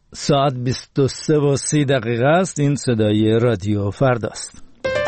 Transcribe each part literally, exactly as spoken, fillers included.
ساعت بیست و سه و سی دقیقه است. این صدای رادیو فرداست.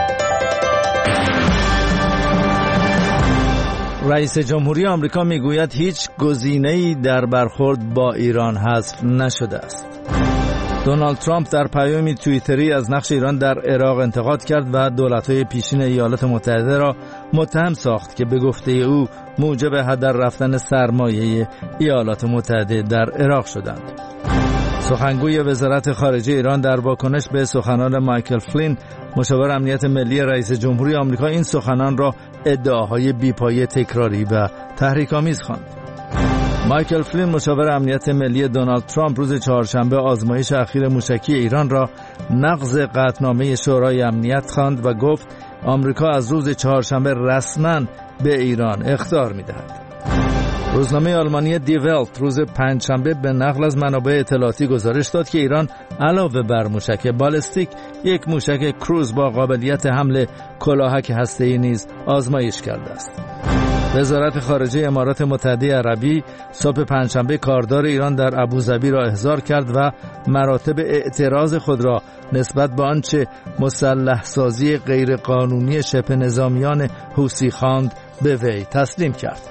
رئیس جمهوری آمریکا میگوید هیچ گزینه‌ای در برخورد با ایران حذف نشده است. دونالد ترامپ در پیامی توییتری از نقش ایران در عراق انتقاد کرد و دولت‌های پیشین ایالات متحده را متهم ساخت که به گفته او موجب هدر رفتن سرمایه ایالات متحده در عراق شدند. سخنگوی وزارت خارجه ایران در واکنش به سخنان مایکل فلین، مشاور امنیت ملی رئیس جمهوری آمریکا، این سخنان را ادعاهای بی‌پایه، تکراری و تحریک‌آمیز خواند. مایکل فلین، مشاور امنیت ملی دونالد ترامپ، روز چهارشنبه آزمایش اخیر موشکی ایران را نقض قطعنامه شورای امنیت خواند و گفت آمریکا از روز چهارشنبه رسما به ایران اخطار می‌دهد. روزنامه آلمانی دی ولت روز پنجشنبه به نقل از منابع اطلاعاتی گزارش داد که ایران علاوه بر موشک بالستیک، یک موشک کروز با قابلیت حمل کلاهک هسته‌ای نیز آزمایش کرده است. وزارت خارجه امارات متحده عربی صبح پنجشنبه کاردار ایران در ابوظبی را احضار کرد و مراتب اعتراض خود را نسبت به آنچه مسلح سازی غیرقانونی شبه نظامیان حوثی خواند به وی تسلیم کرد.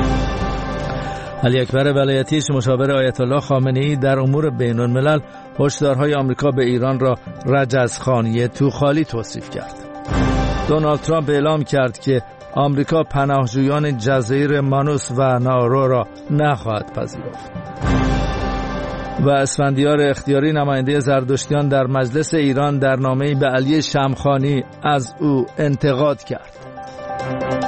علی اکبر ولایتیش، مشاور آیت الله خامنه‌ای در امور بین الملل، هشدارهای آمریکا به ایران را رجزخانی توخالی توصیف کرد. دونالد ترامپ اعلام کرد که آمریکا پناهجویان جزایر مانوس و نارو را نخواهد پذیرفت. و اسفندیار اختیاری، نماینده زردشتیان در مجلس ایران، در نامه‌ای به علی شمخانی از او انتقاد کرد.